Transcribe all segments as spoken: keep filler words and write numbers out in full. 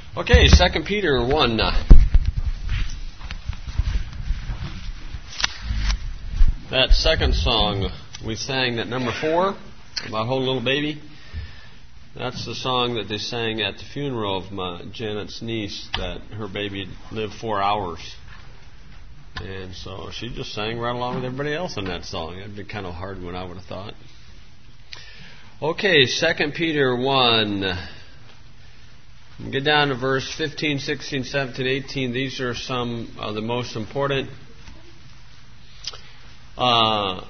Okay, Second Peter one. That second song we sang at number four, about Hold Little Baby, that's the song that they sang at the funeral of my Janet's niece, that her baby lived four hours. And so she just sang right along with everybody else in that song. It'd be kind of hard when I would have thought. Okay, Second Peter one. Get down to verse fifteen, sixteen, seventeen, eighteen. These are some of the most important uh,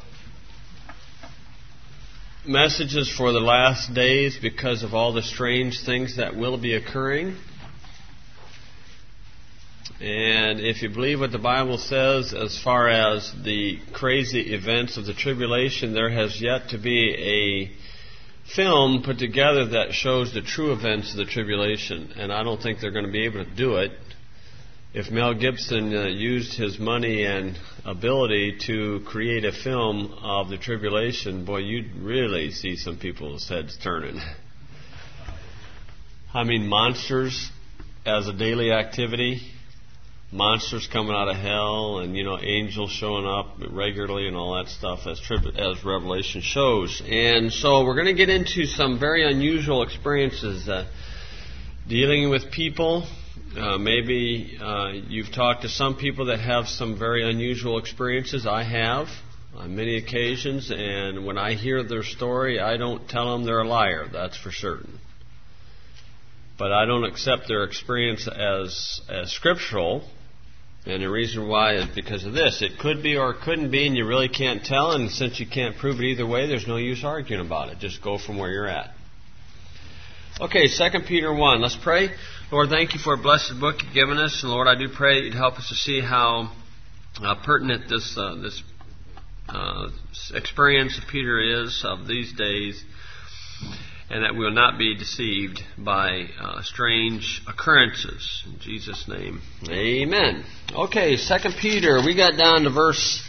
messages for the last days because of all the strange things that will be occurring. And if you believe what the Bible says as far as the crazy events of the tribulation, there has yet to be a film put together that shows the true events of the tribulation, and I don't think they're going to be able to do it. If Mel Gibson uh, used his money and ability to create a film of the tribulation, boy, you'd really see some people's heads turning. I mean, monsters as a daily activity, monsters coming out of hell, and you know, angels showing up regularly and all that stuff as tri- as Revelation shows. And so we're going to get into some very unusual experiences uh, dealing with people. Uh, maybe uh, you've talked to some people that have some very unusual experiences. I have on many occasions, and when I hear their story, I don't tell them they're a liar, that's for certain. But I don't accept their experience as as scriptural. And the reason why is because of this. It could be or it couldn't be, and you really can't tell. And since you can't prove it either way, there's no use arguing about it. Just go from where you're at. Okay, Second Peter one. Let's pray. Lord, thank you for a blessed book you've given us. And Lord, I do pray you'd help us to see how uh, pertinent this uh, this uh, experience of Peter is of these days, and that we will not be deceived by uh, strange occurrences. In Jesus' name, amen. Okay, Second Peter, we got down to verse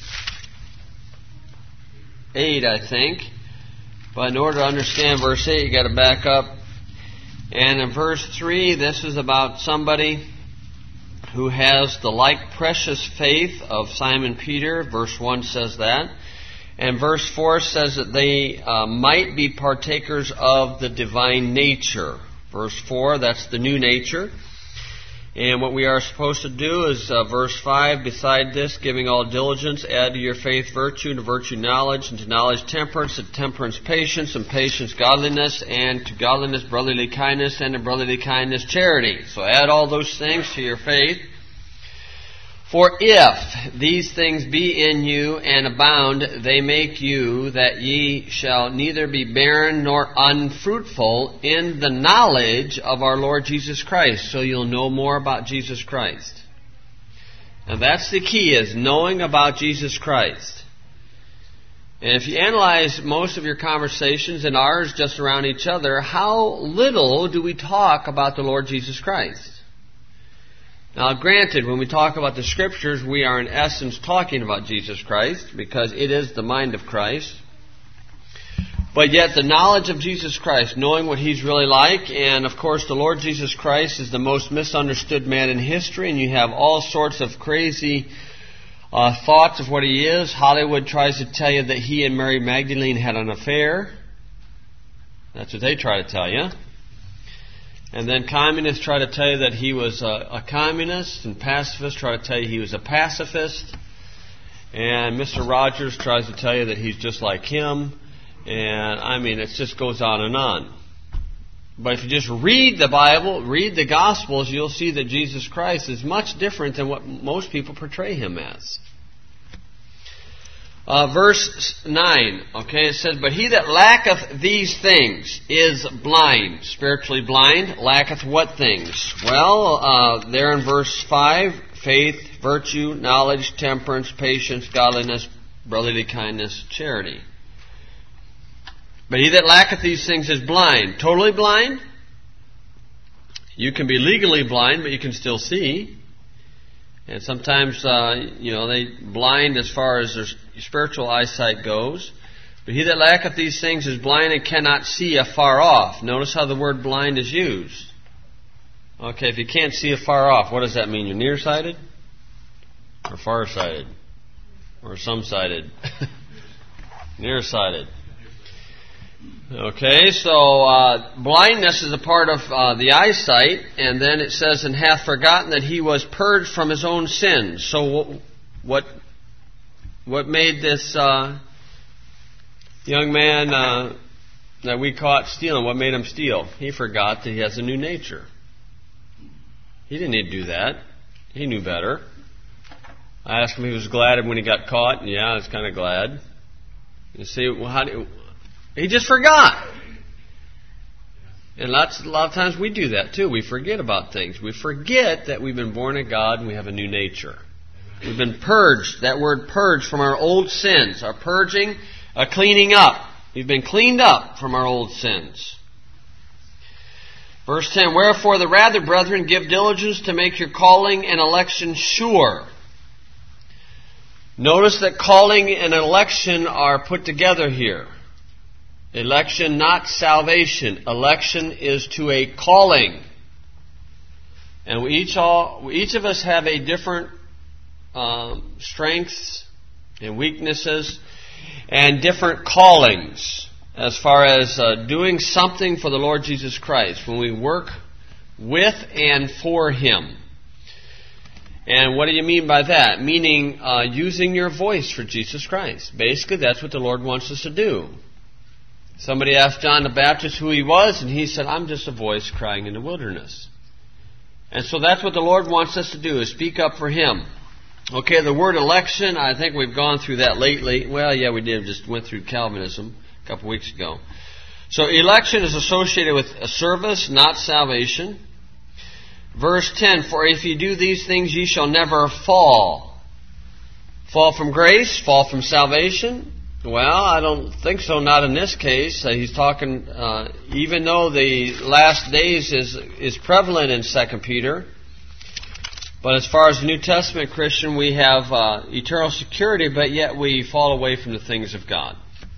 eight, I think. But in order to understand verse eight, you got to back up. And in verse three, this is about somebody who has the like precious faith of Simon Peter. Verse one says that. And verse four says that they uh, might be partakers of the divine nature. Verse four, that's the new nature. And what we are supposed to do is, uh, verse five, beside this, giving all diligence, add to your faith virtue, and to virtue knowledge, and to knowledge temperance, and temperance patience, and patience godliness, and to godliness brotherly kindness, and to brotherly kindness charity. So add all those things to your faith. For if these things be in you and abound, they make you that ye shall neither be barren nor unfruitful in the knowledge of our Lord Jesus Christ. So you'll know more about Jesus Christ. And that's the key, is knowing about Jesus Christ. And if you analyze most of your conversations and ours just around each other, how little do we talk about the Lord Jesus Christ? Now, granted, when we talk about the Scriptures, we are in essence talking about Jesus Christ, because it is the mind of Christ. But yet the knowledge of Jesus Christ, knowing what He's really like, and of course the Lord Jesus Christ is the most misunderstood man in history, and you have all sorts of crazy uh, thoughts of what He is. Hollywood tries to tell you that He and Mary Magdalene had an affair. That's what they try to tell you. And then communists try to tell you that he was a, a communist, and pacifists try to tell you he was a pacifist. And Mister Rogers tries to tell you that he's just like him. And, I mean, it just goes on and on. But if you just read the Bible, read the Gospels, you'll see that Jesus Christ is much different than what most people portray Him as. Uh, verse nine, okay, it says, but he that lacketh these things is blind, spiritually blind. Lacketh what things? Well, uh, there in verse five, faith, virtue, knowledge, temperance, patience, godliness, brotherly kindness, charity. But he that lacketh these things is blind. Totally blind? You can be legally blind, but you can still see. And sometimes, uh, you know, they blind as far as their spiritual eyesight goes. But he that lacketh these things is blind and cannot see afar off. Notice how the word blind is used. Okay, if you can't see it far off, what does that mean? You're nearsighted? Or farsighted? Or some-sighted? Nearsighted. Okay, so uh, blindness is a part of uh, the eyesight, and then it says, and hath forgotten that he was purged from his own sins. So what what made this uh, young man uh, that we caught stealing, what made him steal? He forgot that he has a new nature. He didn't need to do that. He knew better. I asked him if he was glad when he got caught, and yeah, I was kind of glad. You see, well, how do you, he just forgot. And lots, a lot of times we do that too. We forget about things. We forget that we've been born of God and we have a new nature. We've been purged. That word purged from our old sins. Our purging, a cleaning up. We've been cleaned up from our old sins. Verse ten, wherefore the rather, brethren, give diligence to make your calling and election sure. Notice that calling and election are put together here. Election, not salvation. Election is to a calling. And we each, all, we each of us have a different um, strengths and weaknesses and different callings as far as uh, doing something for the Lord Jesus Christ when we work with and for Him. And what do you mean by that? Meaning uh, using your voice for Jesus Christ. Basically, that's what the Lord wants us to do. Somebody asked John the Baptist who he was, and he said, I'm just a voice crying in the wilderness. And so that's what the Lord wants us to do, is speak up for Him. Okay, the word election, I think we've gone through that lately. Well, yeah, we did. Just went through Calvinism a couple weeks ago. So election is associated with a service, not salvation. Verse ten, for if ye do these things, ye shall never fall. Fall from grace? Fall from salvation? Well, I don't think so, not in this case. Uh, he's talking, uh, even though the last days is is prevalent in Second Peter, but as far as the New Testament Christian, we have uh, eternal security, but yet we fall away from the things of God.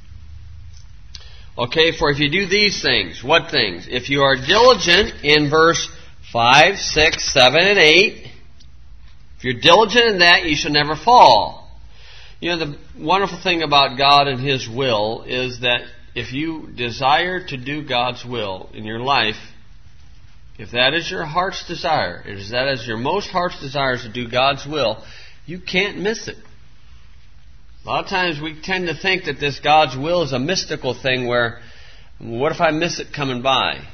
Okay, for if you do these things, what things? If you are diligent in verse five, six, seven, and eight, if you're diligent in that, you shall never fall. You know, the wonderful thing about God and His will is that if you desire to do God's will in your life, if that is your heart's desire, if that is your most heart's desire to do God's will, you can't miss it. A lot of times we tend to think that this God's will is a mystical thing where, what if I miss it coming by?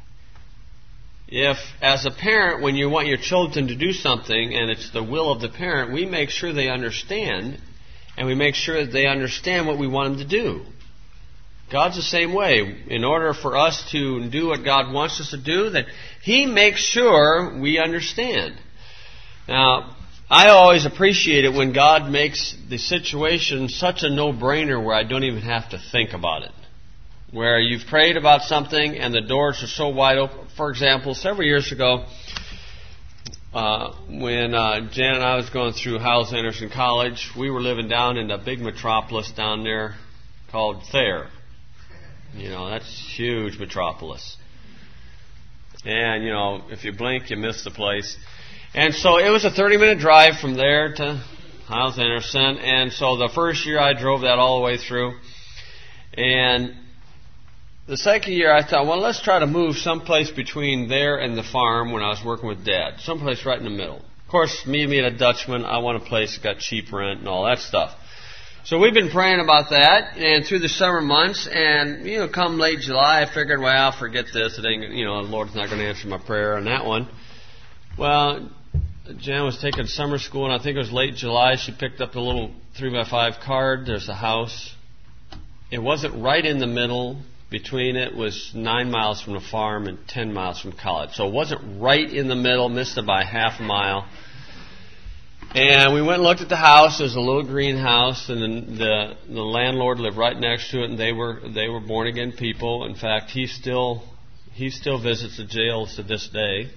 If, as a parent, when you want your children to do something and it's the will of the parent, we make sure they understand, and we make sure that they understand what we want them to do. God's the same way. In order for us to do what God wants us to do, that He makes sure we understand. Now, I always appreciate it when God makes the situation such a no-brainer where I don't even have to think about it. Where you've prayed about something and the doors are so wide open. For example, several years ago, uh, when uh, Jan and I was going through Hyles Anderson College, we were living down in a big metropolis down there called Thayer. You know, that's a huge metropolis. And, you know, if you blink, you miss the place. And so it was a thirty-minute drive from there to Hyles Anderson. And so the first year I drove that all the way through. And the second year I thought, well, let's try to move someplace between there and the farm when I was working with Dad. Someplace right in the middle. Of course, me being a Dutchman, I want a place that got cheap rent and all that stuff. So we've been praying about that, and through the summer months, and, you know, come late July, I figured, well, forget this. It ain't, you know, the Lord's not going to answer my prayer on that one. Well, Jan was taking summer school, and I think it was late July. She picked up the little three by five card. There's a house. It wasn't right in the middle. Between it was nine miles from the farm and ten miles from college. So it wasn't right in the middle, missed it by half a mile. And we went and looked at the house. It was a little greenhouse, and the, the the landlord lived right next to it, and they were they were born again people. In fact, he still he still visits the jails to this day.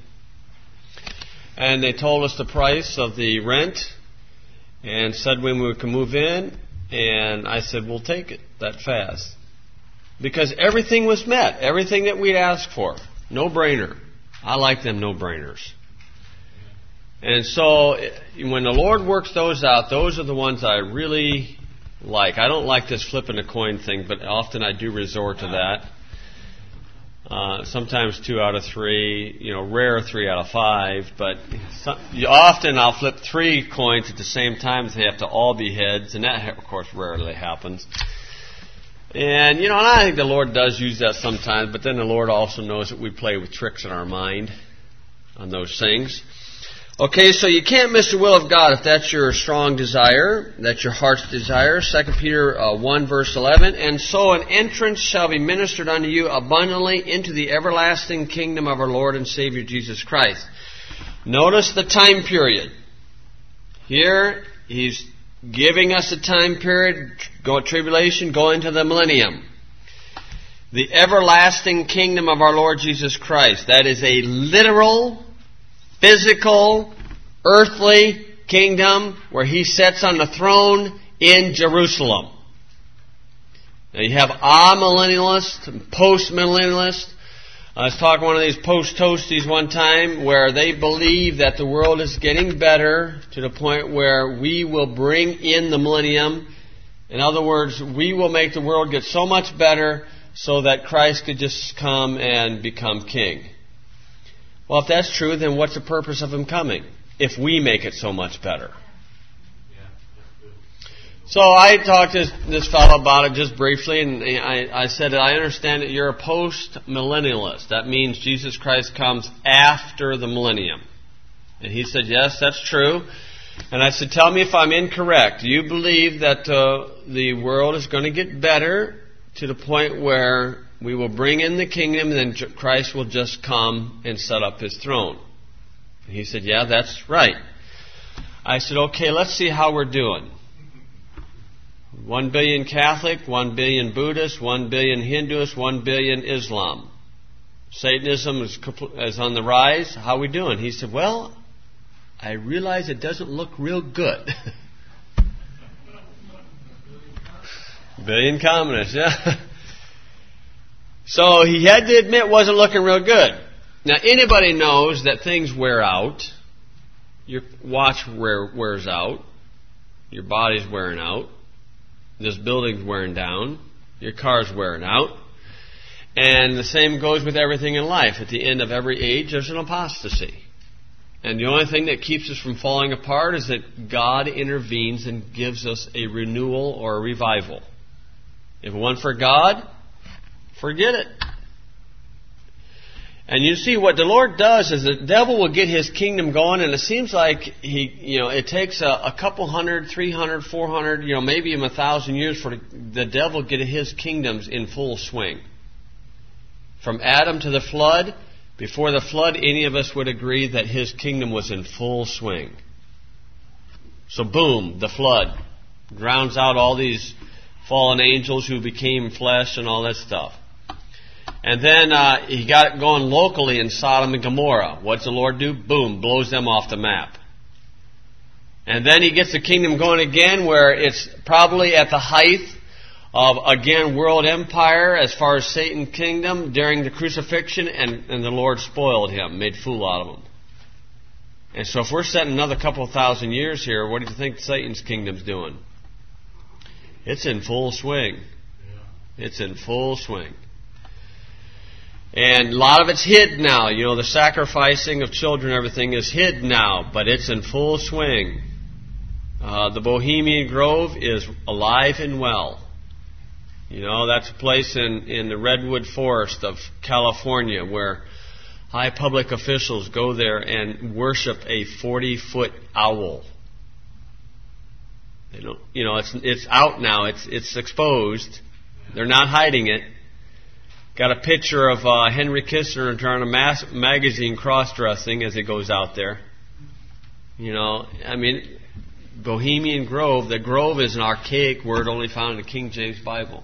And they told us the price of the rent, and said when we could move in. And I said, we'll take it that fast, because everything was met, everything that we'd asked for, no brainer. I like them no-brainers. And so when the Lord works those out, those are the ones I really like. I don't like this flipping a coin thing, but often I do resort to that. Uh, sometimes two out of three, you know, rare three out of five, but some, often I'll flip three coins at the same time. They have to all be heads, and that, of course, rarely happens. And, you know, and I think the Lord does use that sometimes, but then the Lord also knows that we play with tricks in our mind on those things. Okay, so you can't miss the will of God if that's your strong desire, that's your heart's desire. Second Peter uh, one, verse eleven. And so an entrance shall be ministered unto you abundantly into the everlasting kingdom of our Lord and Savior Jesus Christ. Notice the time period. Here, he's giving us a time period, go tribulation, go into the millennium. The everlasting kingdom of our Lord Jesus Christ. That is a literal, physical, earthly kingdom where He sits on the throne in Jerusalem. Now you have amillennialists and post-millennialists. I was talking to one of these post-toasties one time where they believe that the world is getting better to the point where we will bring in the millennium. In other words, we will make the world get so much better so that Christ could just come and become king. Well, if that's true, then what's the purpose of Him coming? If we make it so much better. So I talked to this, this fellow about it just briefly, and I, I said, I understand that you're a post-millennialist. That means Jesus Christ comes after the millennium. And he said, yes, that's true. And I said, tell me if I'm incorrect. Do you believe that uh, the world is going to get better to the point where we will bring in the kingdom, and then Christ will just come and set up His throne? And he said, yeah, that's right. I said, okay, let's see how we're doing. One billion Catholic, one billion Buddhist, one billion Hinduist, one billion Islam. Satanism is, is on the rise. How are we doing? He said, well, I realize it doesn't look real good. Billion communists, yeah. So he had to admit it wasn't looking real good. Now, anybody knows that things wear out. Your watch wear, wears out. Your body's wearing out. This building's wearing down. Your car's wearing out. And the same goes with everything in life. At the end of every age, there's an apostasy. And the only thing that keeps us from falling apart is that God intervenes and gives us a renewal or a revival. If it wasn't for God, forget it. And you see, what the Lord does is the devil will get his kingdom going, and it seems like he, you know, it takes a, a couple hundred, three hundred, four hundred, you know, maybe even a thousand years for the devil to get his kingdoms in full swing. From Adam to the flood, before the flood, any of us would agree that his kingdom was in full swing. So boom, the flood drowns out all these fallen angels who became flesh and all that stuff. And then uh, he got it going locally in Sodom and Gomorrah. What's the Lord do? Boom, blows them off the map. And then he gets the kingdom going again where it's probably at the height of, again, world empire as far as Satan's kingdom during the crucifixion, and, and the Lord spoiled him, made fool out of him. And so if we're setting another couple of thousand years here, what do you think Satan's kingdom's doing? It's in full swing. It's in full swing. And a lot of it's hid now. You know, the sacrificing of children, everything is hid now, but it's in full swing. Uh, the Bohemian Grove is alive and well. You know, that's a place in, in the Redwood Forest of California where high public officials go there and worship a forty-foot owl. They don't, you know, it's it's out now. It's it's exposed. They're not hiding it. Got a picture of uh, Henry Kissinger trying a mass magazine cross-dressing as he goes out there. You know, I mean, Bohemian Grove. The Grove is an archaic word only found in the King James Bible.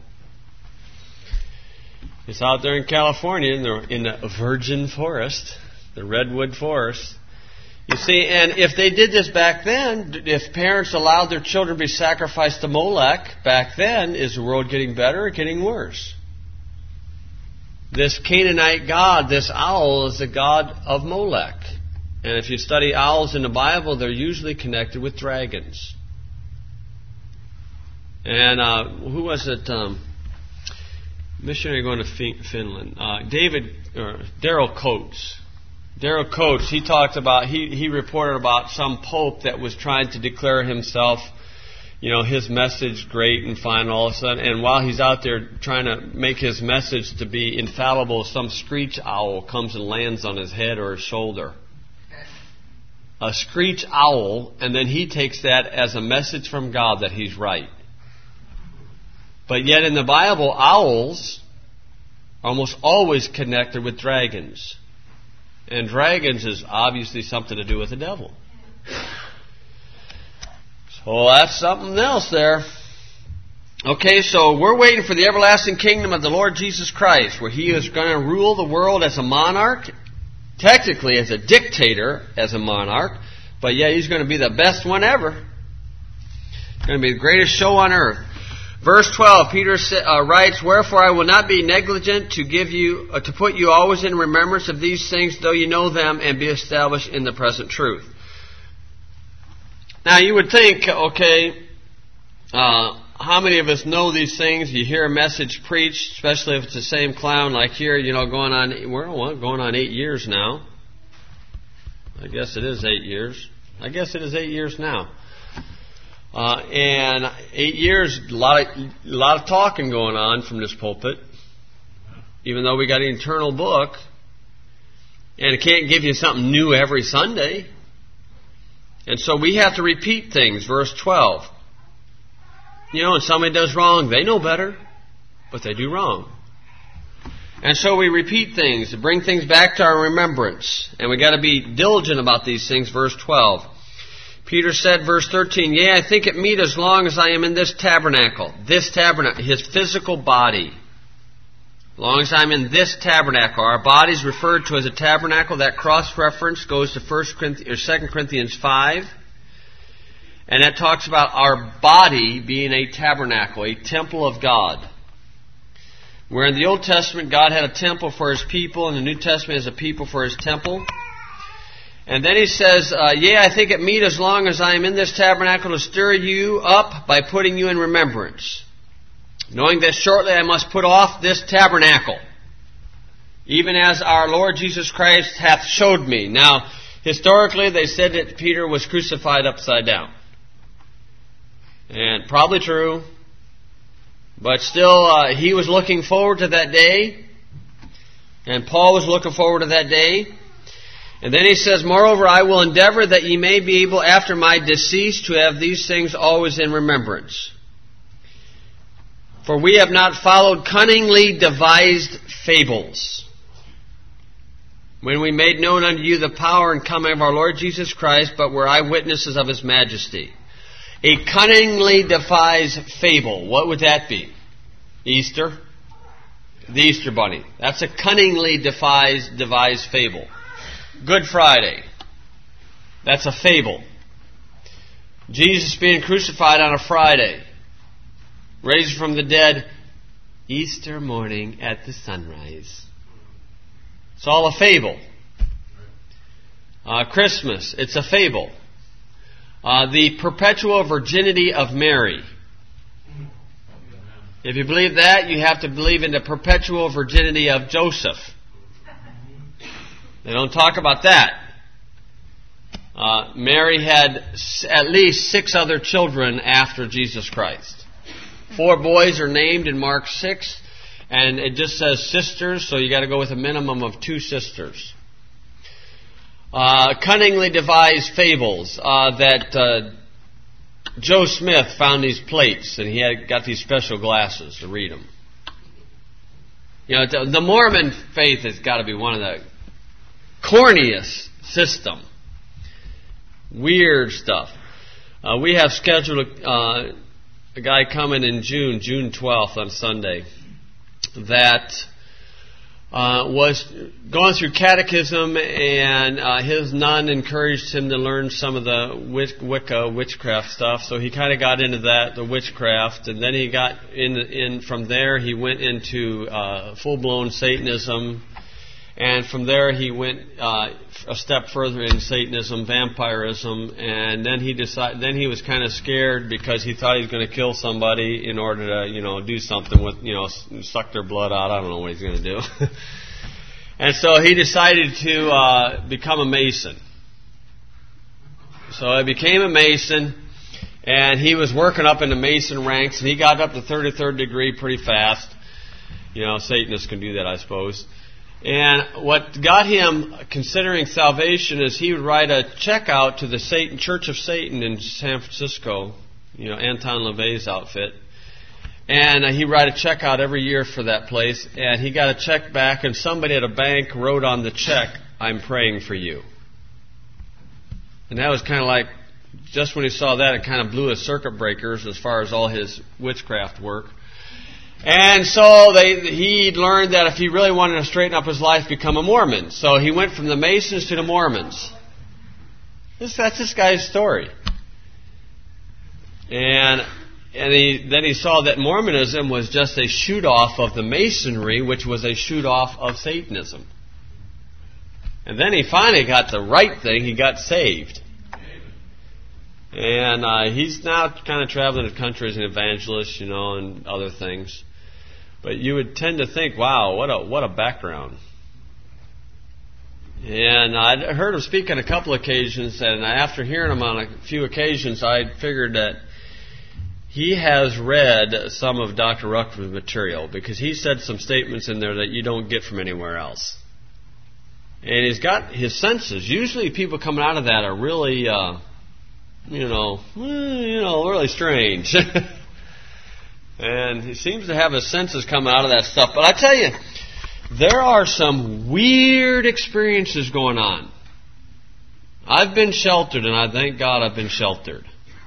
It's out there in California in the, in the virgin forest, the redwood forest. You see, and if they did this back then, if parents allowed their children to be sacrificed to Molech back then, is the world getting better or getting worse? this Canaanite god, this owl, is the god of Molech. And if you study owls in the Bible, they're usually connected with dragons. And uh, who was it? Um, missionary going to fin- Finland. Uh, David, or Daryl Coates. Daryl Coates, he talked about, he, he reported about some pope that was trying to declare himself, you know, his message great and fine all of a sudden. And while he's out there trying to make his message to be infallible, some screech owl comes and lands on his head or his shoulder. A screech owl, and then he takes that as a message from God that he's right. But yet in the Bible, owls are almost always connected with dragons. And dragons is obviously something to do with the devil. So that's something else there. Okay, so we're waiting for the everlasting kingdom of the Lord Jesus Christ, where He is going to rule the world as a monarch, technically as a dictator, as a monarch, but yet He's going to be the best one ever. It's going to be the greatest show on earth. Verse twelve, Peter uh, writes, "Wherefore I will not be negligent to give you, uh, to put you always in remembrance of these things, though you know them, and be established in the present truth." Now you would think, okay, uh, how many of us know these things? You hear a message preached, especially if it's the same clown like here, you know, going on, we're going on eight years now. I guess it is eight years. I guess it is eight years now. Uh, and eight years, a lot of, a lot of talking going on from this pulpit, even though we got an eternal book, and it can't give you something new every Sunday. And so we have to repeat things. Verse twelve. You know, when somebody does wrong, they know better, but they do wrong. And so we repeat things to bring things back to our remembrance. And we got to be diligent about these things. Verse twelve. Peter said, verse thirteen, "Yea, I think it meet as long as I am in this tabernacle." This tabernacle, his physical body. As long as I'm in this tabernacle. Our body is referred to as a tabernacle. That cross-reference goes to First Corinthians, or Second Corinthians five. And that talks about our body being a tabernacle, a temple of God. Where in the Old Testament, God had a temple for His people, and the New Testament is a people for His temple. And then he says, uh, "Yea, I think it meet as long as I am in this tabernacle to stir you up by putting you in remembrance. Knowing that shortly I must put off this tabernacle, even as our Lord Jesus Christ hath showed me." Now, historically, they said that Peter was crucified upside down. And probably true. But still, uh, he was looking forward to that day. And Paul was looking forward to that day. And then he says, "Moreover, I will endeavor that ye may be able after my decease to have these things always in remembrance. For we have not followed cunningly devised fables, when we made known unto you the power and coming of our Lord Jesus Christ, but were eyewitnesses of His majesty." A cunningly devised fable. What would that be? Easter? The Easter Bunny. That's a cunningly devised, devised fable. Good Friday. That's a fable. Jesus being crucified on a Friday. Raised from the dead Easter morning at the sunrise. It's all a fable. Uh, Christmas, it's a fable. Uh, the perpetual virginity of Mary. If you believe that, you have to believe in the perpetual virginity of Joseph. They don't talk about that. Uh, Mary had at least six other children after Jesus Christ. Four boys are named in Mark six, and it just says sisters, so you got to go with a minimum of two sisters. Uh, cunningly devised fables uh, that uh, Joe Smith found these plates, and he had got these special glasses to read them. You know, the Mormon faith has got to be one of the corniest system. Weird stuff. Uh, we have scheduled uh, a guy coming in June, June twelfth on Sunday, that uh, was going through catechism, and uh, his nun encouraged him to learn some of the Wic- Wicca witchcraft stuff. So he kind of got into that, the witchcraft, and then he got in. In from there, he went into uh, full-blown Satanism. And from there, he went uh, a step further in Satanism, vampirism, and then he decided. Then he was kind of scared because he thought he was going to kill somebody in order to, you know, do something with, you know, suck their blood out. I don't know what he's going to do. And so he decided to uh, become a Mason. So he became a Mason, and he was working up in the Mason ranks, and he got up to thirty-third degree pretty fast. You know, Satanists can do that, I suppose. And what got him considering salvation is he would write a check out to the Satan Church of Satan in San Francisco, you know, Anton LaVey's outfit. And uh, he'd write a check out every year for that place. And he got a check back, and somebody at a bank wrote on the check, "I'm praying for you." And that was kind of like, just when he saw that, it kind of blew his circuit breakers as far as all his witchcraft work. And so they, he learned that if he really wanted to straighten up his life, become a Mormon. So he went from the Masons to the Mormons. This, that's this guy's story. And and he, then he saw that Mormonism was just a shoot-off of the Masonry, which was a shoot-off of Satanism. And then he finally got the right thing. He got saved. And uh, he's now kind of traveling the country as an evangelist, you know, and other things. But you would tend to think, wow, what a what a background. And I'd heard him speak on a couple occasions, and after hearing him on a few occasions, I figured that he has read some of Doctor Ruckman's material, because he said some statements in there that you don't get from anywhere else. And he's got his senses. Usually people coming out of that are really... Uh, You know, you know, really strange. And he seems to have his senses coming out of that stuff. But I tell you, there are some weird experiences going on. I've been sheltered, and I thank God I've been sheltered.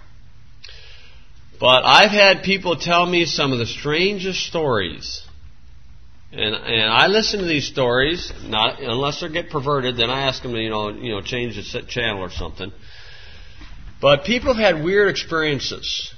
But I've had people tell me some of the strangest stories. And and I listen to these stories, not unless they get perverted, then I ask them to, you know, you know, change the channel or something. But people have had weird experiences.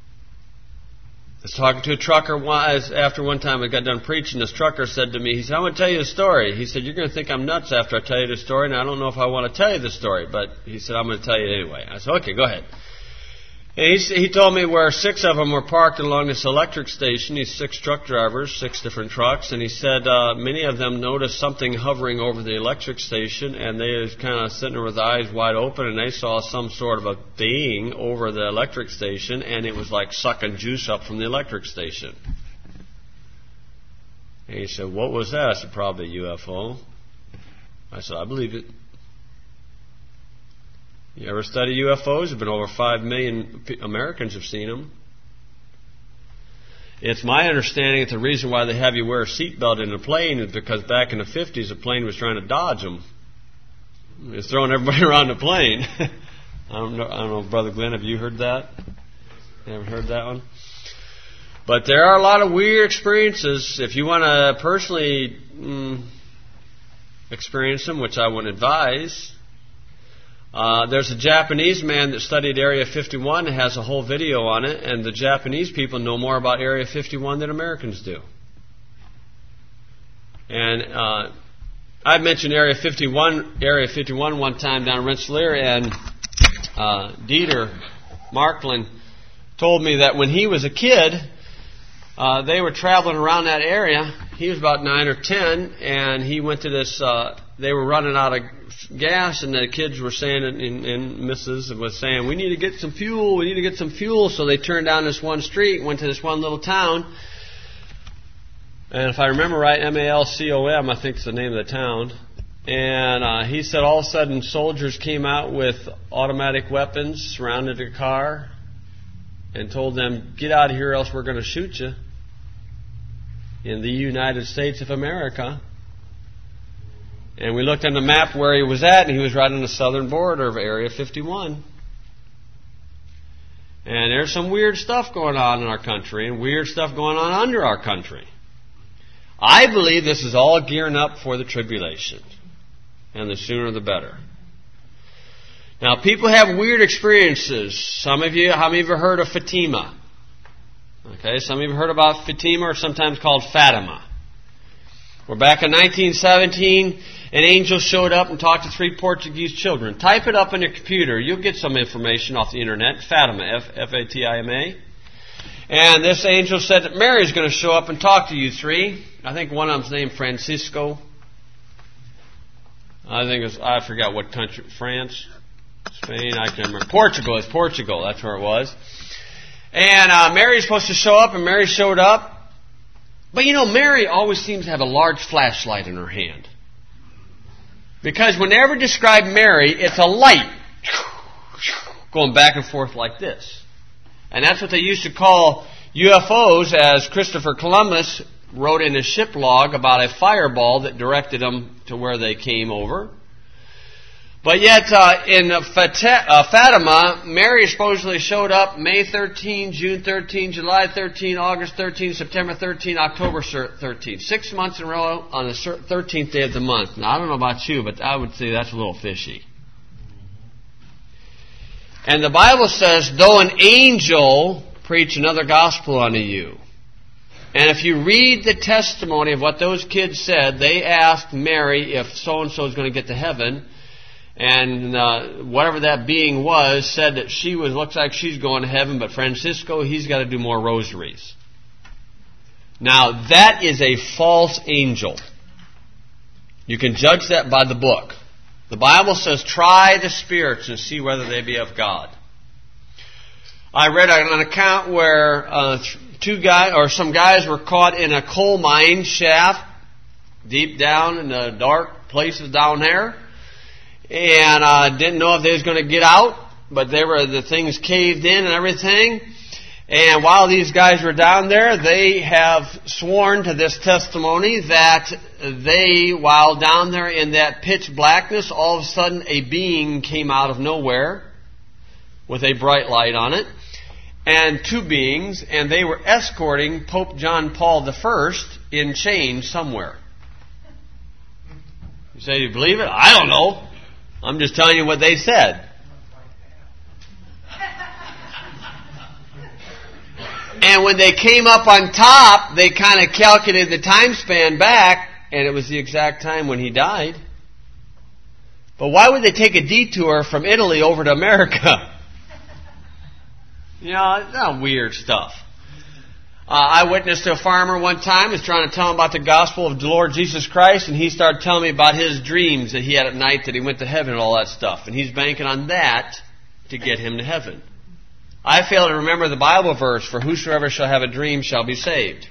I was talking to a trucker once, after one time I got done preaching. This trucker said to me, he said, "I'm going to tell you a story." He said, "You're going to think I'm nuts after I tell you the story, and I don't know if I want to tell you the story." But he said, "I'm going to tell you it anyway." I said, "Okay, go ahead." And he, he told me where six of them were parked along this electric station, these six truck drivers, six different trucks, and he said uh, many of them noticed something hovering over the electric station, and they was kind of sitting there with eyes wide open, and they saw some sort of a being over the electric station, and it was like sucking juice up from the electric station. And he said, "What was that?" I said, "Probably a U F O." I said, "I believe it." You ever study U F Os? There's been over five million Americans have seen them. It's my understanding that the reason why they have you wear a seatbelt in a plane is because back in the fifties, a plane was trying to dodge them. It was throwing everybody around the plane. I don't know, I don't know, Brother Glenn, have you heard that? You ever heard that one? But there are a lot of weird experiences. If you want to personally mm, experience them, which I wouldn't advise... Uh, there's a Japanese man that studied Area fifty-one and has a whole video on it, and the Japanese people know more about Area fifty-one than Americans do. And uh, I mentioned Area fifty-one, Area fifty-one one time down in Rensselaer, and uh, Dieter Markland told me that when he was a kid, uh, they were traveling around that area. He was about nine or ten, and he went to this. Uh, they were running out of gas, and the kids were saying, and, and Missus was saying, "We need to get some fuel, we need to get some fuel." So they turned down this one street, went to this one little town, and if I remember right, M A L C O M, I think is the name of the town. And uh, he said all of a sudden soldiers came out with automatic weapons, surrounded the car, and told them, "Get out of here, else we're going to shoot you." In the United States of America. And we looked on the map where he was at, and he was right on the southern border of Area fifty-one. And there's some weird stuff going on in our country, and weird stuff going on under our country. I believe this is all gearing up for the tribulation. And the sooner the better. Now, people have weird experiences. Some of you, how many of you have heard of Fatima? Okay, some of you have heard about Fatima, or sometimes called Fatima. Well, back in nineteen seventeen, an angel showed up and talked to three Portuguese children. Type it up on your computer. You'll get some information off the internet. Fatima, F A T I M A. And this angel said that Mary's going to show up and talk to you three. I think one of them's named Francisco. I think it's, I forgot what country, France, Spain, I can't remember. Portugal, it's Portugal, that's where it was. And uh, Mary's supposed to show up, and Mary showed up. But you know, Mary always seems to have a large flashlight in her hand. Because whenever you describe Mary, it's a light going back and forth like this. And that's what they used to call U F Os, as Christopher Columbus wrote in his ship log about a fireball that directed them to where they came over. But yet, uh, in Fat- uh, Fatima, Mary supposedly showed up May thirteenth, June thirteenth, July thirteenth, August thirteenth, September thirteenth, October thirteenth. Six months in a row on the thirteenth day of the month. Now, I don't know about you, but I would say that's a little fishy. And the Bible says, though an angel preach another gospel unto you. And if you read the testimony of what those kids said, they asked Mary if so-and-so is going to get to heaven. And uh, whatever that being was said that she was looks like she's going to heaven, but Francisco, he's got to do more rosaries. Now, that is a false angel. You can judge that by the book. The Bible says, try the spirits and see whether they be of God. I read an account where uh, two guys or some guys were caught in a coal mine shaft deep down in the dark places down there, and uh, didn't know if they was going to get out, but they were the things caved in and everything. And while these guys were down there, they have sworn to this testimony that they, while down there in that pitch blackness, all of a sudden a being came out of nowhere with a bright light on it, and two beings, and they were escorting Pope John Paul the First in chains somewhere. You say, you believe it? I don't know. I'm just telling you what they said. And when they came up on top, they kind of calculated the time span back, and it was the exact time when he died. But why would they take a detour from Italy over to America? You know, that's weird stuff. Uh, I witnessed to a farmer one time, was trying to tell him about the gospel of the Lord Jesus Christ, and he started telling me about his dreams that he had at night, that he went to heaven and all that stuff. And he's banking on that to get him to heaven. I fail to remember the Bible verse, for whosoever shall have a dream shall be saved.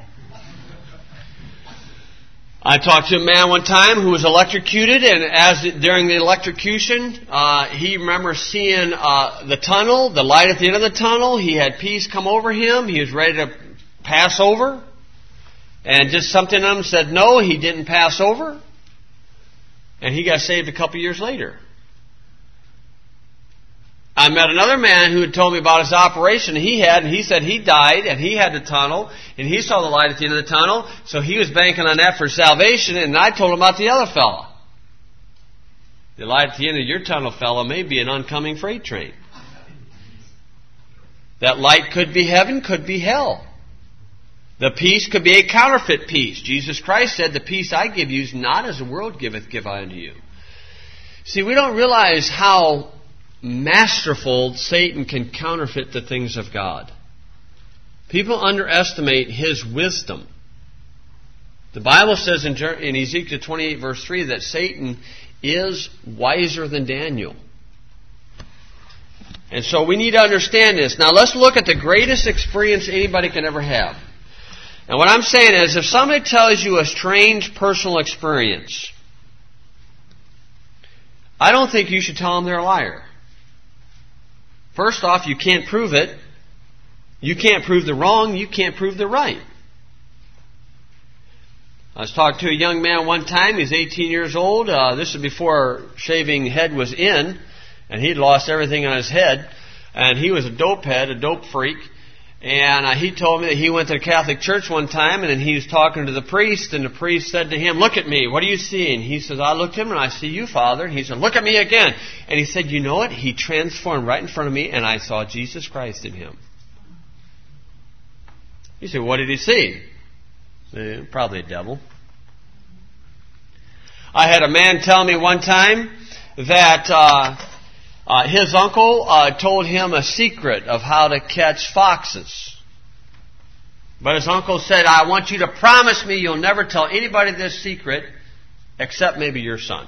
I talked to a man one time who was electrocuted, and as during the electrocution, uh, he remembers seeing uh, the tunnel, the light at the end of the tunnel. He had peace come over him. He was ready to pass over. And just something in him said no, he didn't pass over. And he got saved a couple years later. I met another man who had told me about his operation he had, and he said he died, and he had the tunnel, and he saw the light at the end of the tunnel, so he was banking on that for salvation, and I told him about the other fella. The light at the end of your tunnel, fella, may be an oncoming freight train. That light could be heaven, could be hell. The peace could be a counterfeit peace. Jesus Christ said, the peace I give you is not as the world giveth, give I unto you. See, we don't realize how masterful Satan can counterfeit the things of God. People underestimate his wisdom. The Bible says in Ezekiel twenty-eight verse three that Satan is wiser than Daniel. And so we need to understand this. Now let's look at the greatest experience anybody can ever have. And what I'm saying is, if somebody tells you a strange personal experience, I don't think you should tell them they're a liar. First off, you can't prove it. You can't prove the wrong. You can't prove the right. I was talking to a young man one time. He's eighteen years old. Uh, this is before shaving head was in. And he'd lost everything on his head. And he was a dope head, a dope freak. And uh, he told me that he went to the Catholic Church one time, and then he was talking to the priest, and the priest said to him, "Look at me, what do you see?" And he says, "I looked at him, and I see you, Father." And he said, "Look at me again." And he said, "You know what? He transformed right in front of me, and I saw Jesus Christ in him." You say, "What did he see?" Eh, probably a devil. I had a man tell me one time that uh, uh, his uncle uh, told him a secret of how to catch foxes. But his uncle said, "I want you to promise me you'll never tell anybody this secret except maybe your son."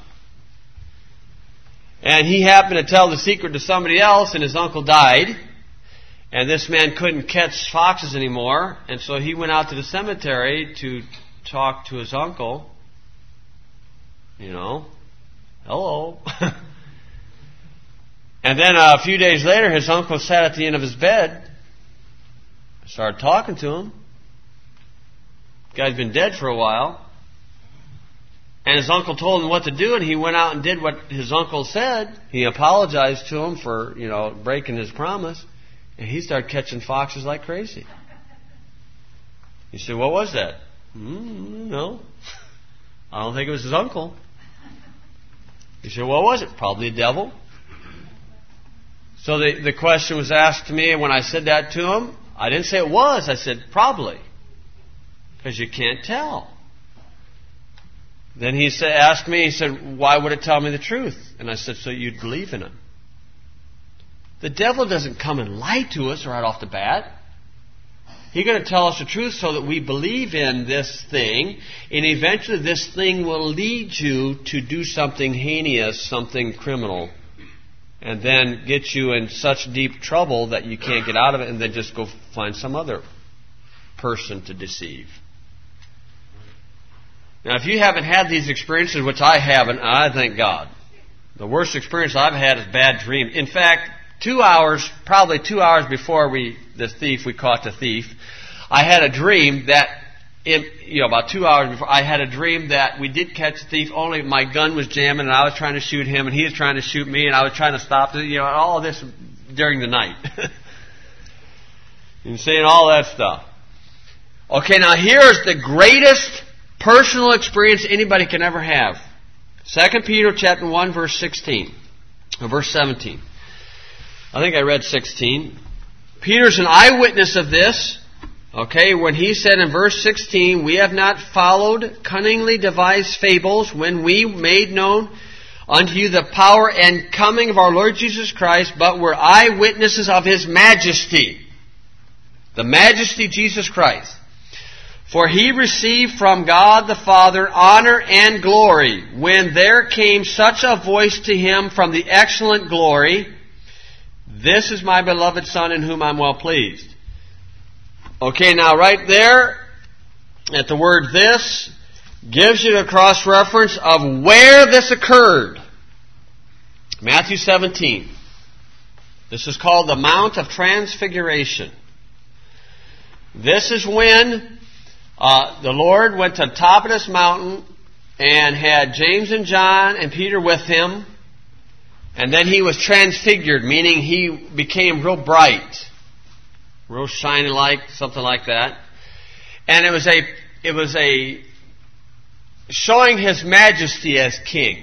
And he happened to tell the secret to somebody else, and his uncle died. And this man couldn't catch foxes anymore, and so he went out to the cemetery to talk to his uncle. You know, hello. And then uh, a few days later, his uncle sat at the end of his bed, started talking to him. The guy's been dead for a while. And his uncle told him what to do, and he went out and did what his uncle said. He apologized to him for, you know, breaking his promise. And he started catching foxes like crazy. You say, "What was that?" Mm, no. I don't think it was his uncle. You say, "What was it?" Probably a devil. So the, the question was asked to me, and when I said that to him, I didn't say it was. I said, probably. Because you can't tell. Then he said, asked me, he said, "Why would it tell me the truth?" And I said, "So you'd believe in him." The devil doesn't come and lie to us right off the bat. He's going to tell us the truth so that we believe in this thing, and eventually this thing will lead you to do something heinous, something criminal, and then get you in such deep trouble that you can't get out of it, and then just go find some other person to deceive. Now, if you haven't had these experiences, which I haven't, I thank God. The worst experience I've had is bad dreams. In fact, Two hours, probably two hours before we, the thief, we caught the thief, I had a dream that, in, you know, about two hours before, I had a dream that we did catch the thief, only my gun was jamming and I was trying to shoot him and he was trying to shoot me and I was trying to stop it, you know, all of this during the night. And saying all that stuff. Okay, now here's the greatest personal experience anybody can ever have. Second Peter chapter one, verse sixteen, or verse seventeen. I think I read sixteen. Peter's an eyewitness of this. Okay, when he said in verse sixteen, "We have not followed cunningly devised fables when we made known unto you the power and coming of our Lord Jesus Christ, but were eyewitnesses of His majesty." The majesty Jesus Christ. "For He received from God the Father honor and glory when there came such a voice to Him from the excellent glory, 'This is my beloved Son in whom I'm well pleased.'" Okay, now right there, at the word "this," gives you the cross-reference of where this occurred. Matthew seventeen. This is called the Mount of Transfiguration. This is when uh, the Lord went to the top of this mountain and had James and John and Peter with Him. And then He was transfigured, meaning He became real bright, real shiny like, something like that. And it was a, it was a showing His majesty as king.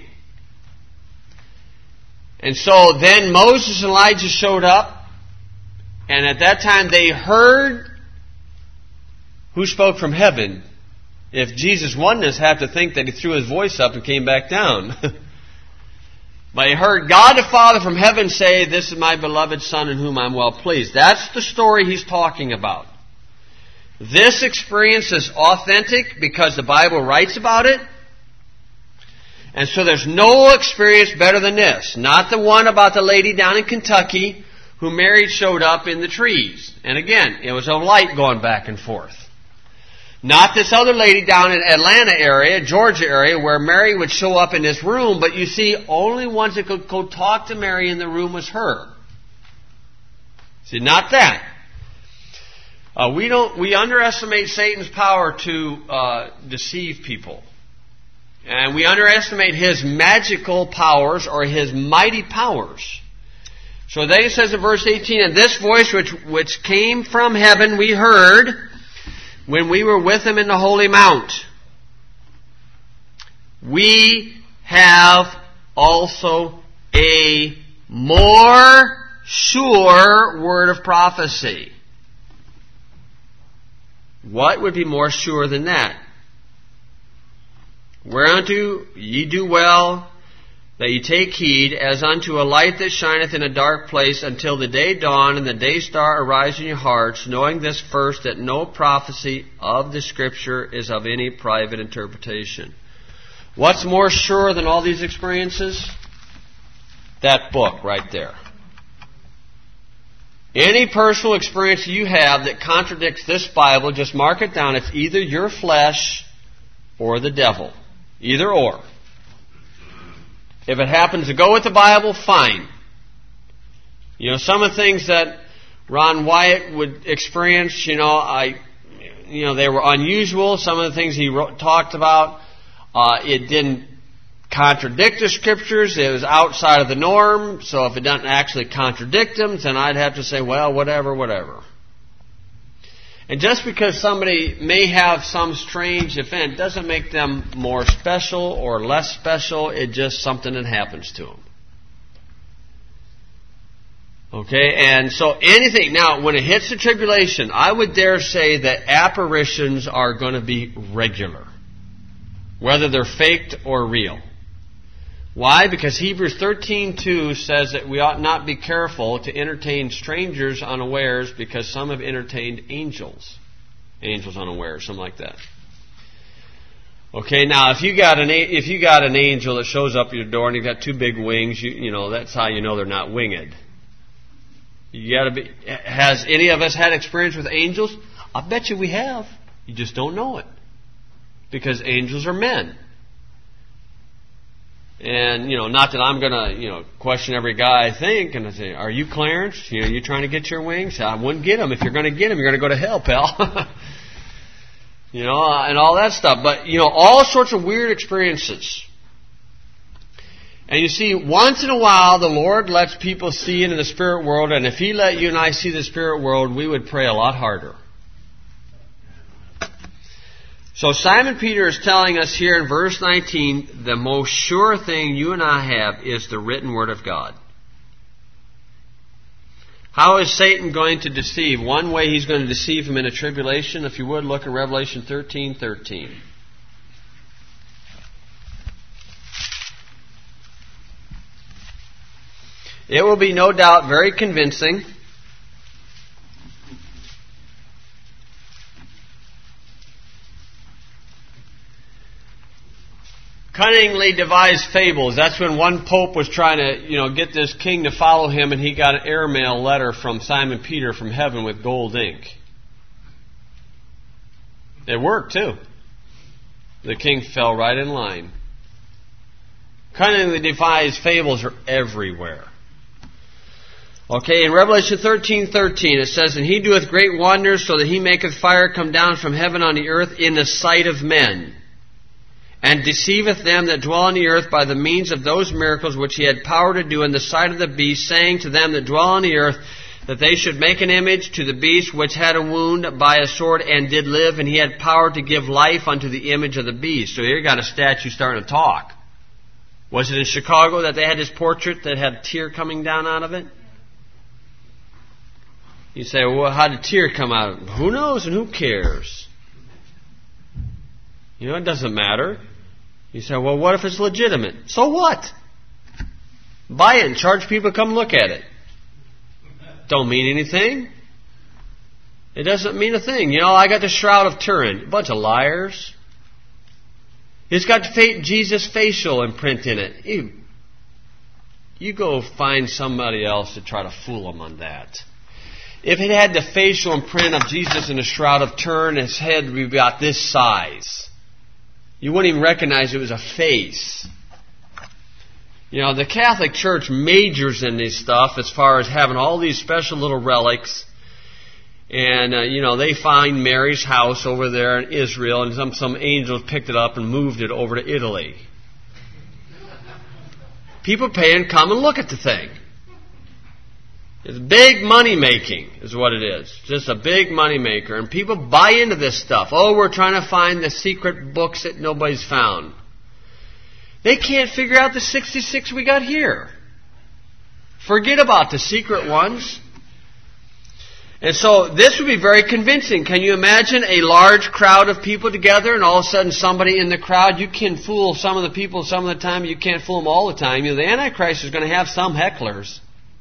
And so then Moses and Elijah showed up, and at that time they heard who spoke from heaven. If Jesus oneness have to think that He threw His voice up and came back down. But he heard God the Father from heaven say, "This is my beloved Son in whom I'm well pleased." That's the story he's talking about. This experience is authentic because the Bible writes about it. And so there's no experience better than this. Not the one about the lady down in Kentucky who Mary showed up in the trees. And again, it was a light going back and forth. Not this other lady down in Atlanta area, Georgia area, where Mary would show up in this room, but you see, only ones that could go talk to Mary in the room was her. See, not that. Uh, we don't. We underestimate Satan's power to uh, deceive people, and we underestimate his magical powers or his mighty powers. So then he says in verse eighteen, and this voice which, which came from heaven we heard when we were with him in the holy mount. We have also a more sure word of prophecy. What would be more sure than that? Whereunto ye do well that ye take heed, as unto a light that shineth in a dark place, until the day dawn and the day star arise in your hearts, knowing this first, that no prophecy of the Scripture is of any private interpretation. What's more sure than all these experiences? That book right there. Any personal experience you have that contradicts this Bible, just mark it down. It's either your flesh or the devil. Either or. If it happens to go with the Bible, fine. You know, some of the things that Ron Wyatt would experience, you know, I, you know, they were unusual. Some of the things he wrote, talked about, uh, it didn't contradict the Scriptures. It was outside of the norm. So if it doesn't actually contradict them, then I'd have to say, well, whatever, whatever. And just because somebody may have some strange event doesn't make them more special or less special. It's just something that happens to them. Okay, and so anything, now when it hits the tribulation, I would dare say that apparitions are going to be regular, whether they're faked or real. Why? Because Hebrews thirteen two says that we ought not be careful to entertain strangers unawares, because some have entertained angels. Angels unawares, something like that. Okay, now if you got an if you got an angel that shows up at your door and you've got two big wings, you, you know, that's how you know they're not winged. You got to be. Has any of us had experience with angels? I bet you we have. You just don't know it, because angels are men. And, you know, not that I'm going to, you know, question every guy I think and I say, are you Clarence? You know, you trying to get your wings? I wouldn't get them. If you're going to get them, you're going to go to hell, pal. You know, and all that stuff. But, you know, all sorts of weird experiences. And you see, once in a while, the Lord lets people see into the spirit world. And if He let you and I see the spirit world, we would pray a lot harder. So Simon Peter is telling us here in verse nineteen, the most sure thing you and I have is the written Word of God. How is Satan going to deceive? One way he's going to deceive him in a tribulation. If you would, look at Revelation thirteen thirteen. It will be no doubt very convincing. Cunningly devised fables. That's when one pope was trying to, you know, get this king to follow him, and he got an airmail letter from Simon Peter from heaven with gold ink. It worked too. The king fell right in line. Cunningly devised fables are everywhere. Okay, in Revelation thirteen thirteen it says, and He doeth great wonders, so that He maketh fire come down from heaven on the earth in the sight of men, and deceiveth them that dwell on the earth by the means of those miracles which He had power to do in the sight of the beast, saying to them that dwell on the earth, that they should make an image to the beast which had a wound by a sword and did live, and he had power to give life unto the image of the beast. So here you got a statue starting to talk. Was it in Chicago that they had this portrait that had a tear coming down out of it? You say, well, how did a tear come out of it? Who knows and who cares? You know, it doesn't matter. You say, well, what if it's legitimate? So what? Buy it and charge people to come look at it. Don't mean anything. It doesn't mean a thing. You know, I got the Shroud of Turin. A bunch of liars. It's got Jesus' facial imprint in it. You, you go find somebody else to try to fool them on that. If it had the facial imprint of Jesus in the Shroud of Turin, his head would be about this size. You wouldn't even recognize it was a face. You know, the Catholic Church majors in this stuff as far as having all these special little relics. And, uh, you know, they find Mary's house over there in Israel, and some, some angels picked it up and moved it over to Italy. People pay and come and look at the thing. It's big money making is what it is. Just a big money maker. And people buy into this stuff. Oh, we're trying to find the secret books that nobody's found. They can't figure out the sixty-six we got here. Forget about the secret ones. And so this would be very convincing. Can you imagine a large crowd of people together and all of a sudden somebody in the crowd, you can fool some of the people some of the time, you can't fool them all the time. You know, the Antichrist is going to have some hecklers.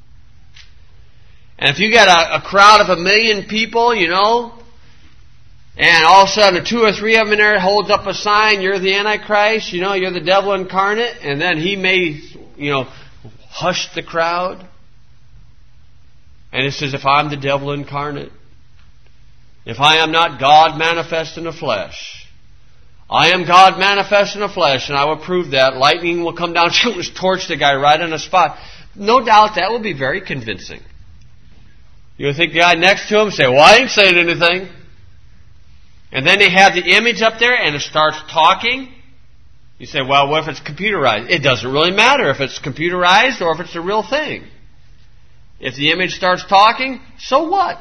And if you got a, a crowd of a million people, you know, and all of a sudden two or three of them in there holds up a sign, you're the Antichrist, you know, you're the devil incarnate, and then he may, you know, hush the crowd. And it says, if I'm the devil incarnate, if I am not God manifest in the flesh, I am God manifest in the flesh, and I will prove that. Lightning will come down, torch the guy right on the spot. No doubt that will be very convincing. You'll think the guy next to him say, well, I ain't saying anything. And then they have the image up there, and it starts talking. You say, well, what if it's computerized? It doesn't really matter if it's computerized or if it's a real thing. If the image starts talking, so what?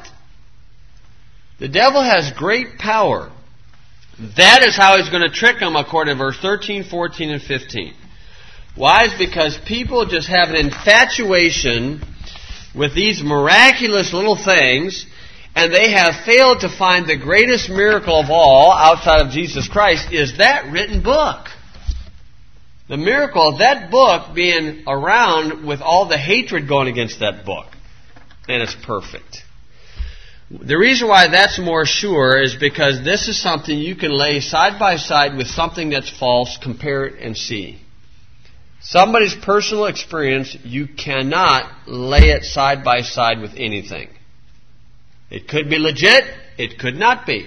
The devil has great power. That is how he's going to trick them according to verse thirteen, fourteen, and fifteen. Why? It's because people just have an infatuation with these miraculous little things, and they have failed to find the greatest miracle of all, outside of Jesus Christ, is that written book. The miracle of that book being around with all the hatred going against that book. And it's perfect. The reason why that's more sure is because this is something you can lay side by side with something that's false, compare it and see. Somebody's personal experience, you cannot lay it side by side with anything. It could be legit, it could not be.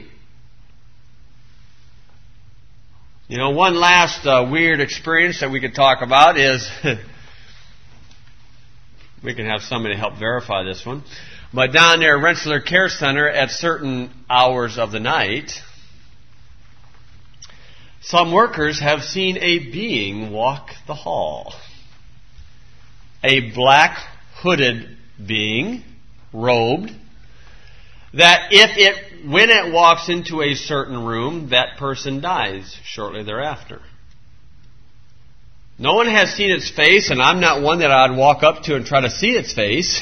You know, one last uh, weird experience that we could talk about is, we can have somebody help verify this one, but down there at Rensselaer Care Center at certain hours of the night, some workers have seen a being walk the hall. A black hooded being, robed, that if it, when it walks into a certain room, that person dies shortly thereafter. No one has seen its face, and I'm not one that I'd walk up to and try to see its face.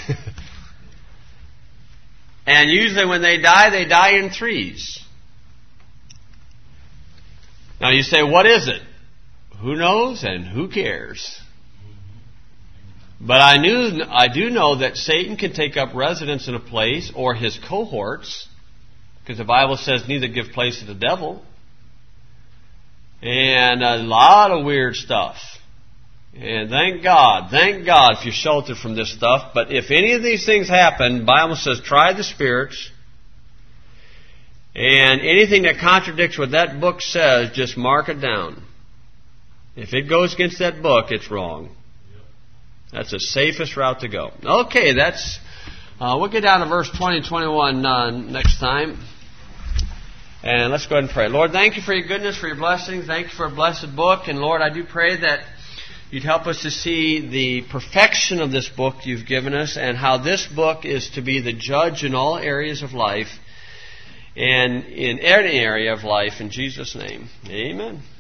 And usually when they die, they die in threes. Now you say, what is it? Who knows and who cares? But I knew, I do know that Satan can take up residence in a place, or his cohorts, because the Bible says neither give place to the devil. And a lot of weird stuff. And thank God, thank God if you're sheltered from this stuff. But if any of these things happen, the Bible says try the spirits. And anything that contradicts what that book says, just mark it down. If it goes against that book, it's wrong. That's the safest route to go. Okay, that's, uh, we'll get down to verse twenty and twenty-one uh, next time. And let's go ahead and pray. Lord, thank you for your goodness, for your blessings. Thank you for a blessed book. And Lord, I do pray that you'd help us to see the perfection of this book you've given us, and how this book is to be the judge in all areas of life and in any area of life. In Jesus' name, amen.